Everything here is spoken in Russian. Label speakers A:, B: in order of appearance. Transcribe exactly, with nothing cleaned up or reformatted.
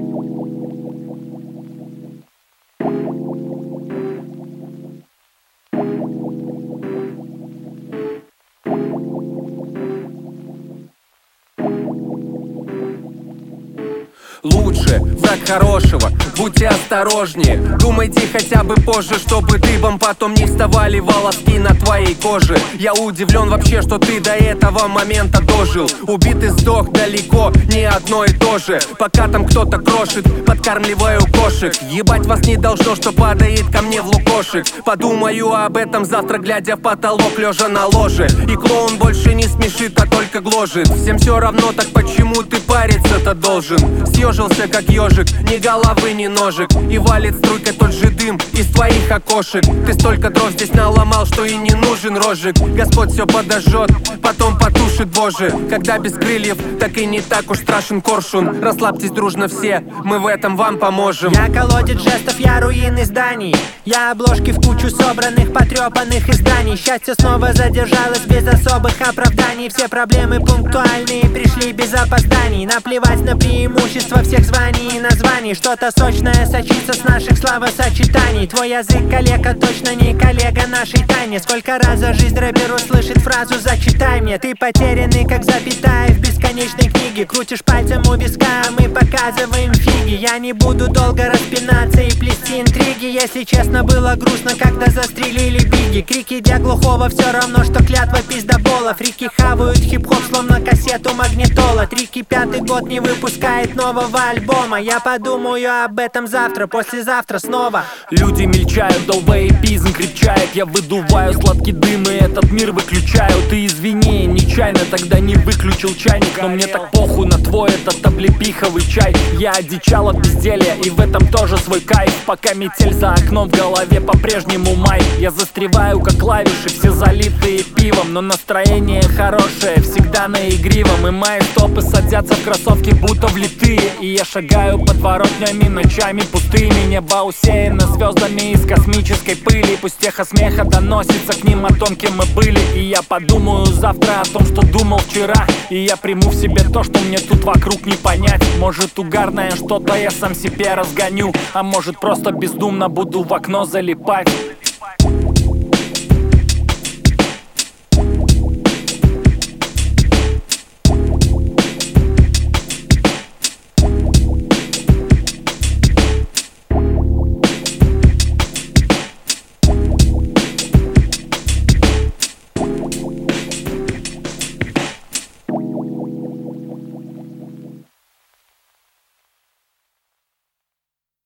A: Лучше враг хорошего, будьте осторожнее. Думайте хотя бы позже, чтобы дыбом потом не вставали волоски на твоей коже. Я удивлен вообще, что ты до этого момента дожил. Убитый сдох далеко, не одно и то же. Пока там кто-то крошит, подкармливаю кошек. Ебать вас не должно, что падает ко мне в лукошек. Подумаю об этом завтра, глядя в потолок, лежа на ложе. И клоун больше не смешит, а только гложет. Всем все равно, так почему ты париться-то должен? Съежился как ежик, ни головы, ни ножек. И валит струйкой тот же дым из твоих окошек. Ты столько дров здесь наломал, что и не нужен розжиг. Господь все подожжет, потом потушит, боже. Когда без крыльев, так и не так уж страшен коршун. Расслабьтесь дружно все, мы в этом вам поможем.
B: Я колодец жестов, я руины зданий. Я обложки в кучу собранных, потрепанных изданий. Счастье снова задержалось без особых оправданий. Все проблемы пунктуальные пришли без опозданий. Наплевать на преимущество всех званий и названий. Что-то сочное сочится с наших словосочетаний. Твой язык, коллега, точно не коллега нашей тайне. Сколько раз за жизнь рэпер услышит фразу «зачитай мне». Ты потерянный, как запятая в бесконечной книге. Крутишь пальцем у виска, а мы показываем фиги. Я не буду долго распинаться и плести интриги. Если честно, было грустно, когда застрелили Биги. Крики для глухого все равно, что клятва пиздобола. Фрики хавают хип-хоп, словно кассету магнитола. Трики пятый год не выпускает нового альбома. Я подумаю об этом завтра, послезавтра снова.
C: Люди мельчают, долбоебизм крепчает. Я выдуваю сладкий дым и этот мир выключаю. Ты извини, нечаянно тогда не выключил чайник. Но мне так похуй на твой этот облепиховый чай. Я одичал от безделья, и в этом тоже свой кайф. Пока метель за окном, в голове по-прежнему май. Я застреваю как клавиши, все залитые пивом. Но настроение хорошее, всегда на игривом. И мои стопы садятся в кроссовки, будто влитые. И я шагаю подворотнями, ночами пустыми. Небо усеяно звездами из космической пыли. Пусть эхо смеха доносится к ним о том, кем мы были. И я подумаю завтра о том, что думал вчера. И я приму в себе то, что мне тут вокруг не понять. Может угарное что-то я сам себе разгоню, а может просто бездумно буду в окно залипать.